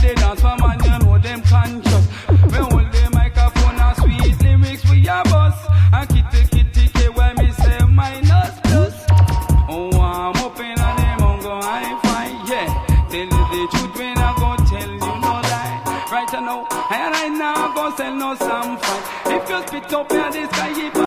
they dance for man, you know them conscious. We hold the microphone and sweet lyrics we a bust. And kitty K when me say minus plus. Oh, I'm up in a them on go high five, yeah. Tell you the truth when I go tell you no lie. Right now, I now go sell no some fight. If you spit up here, this guy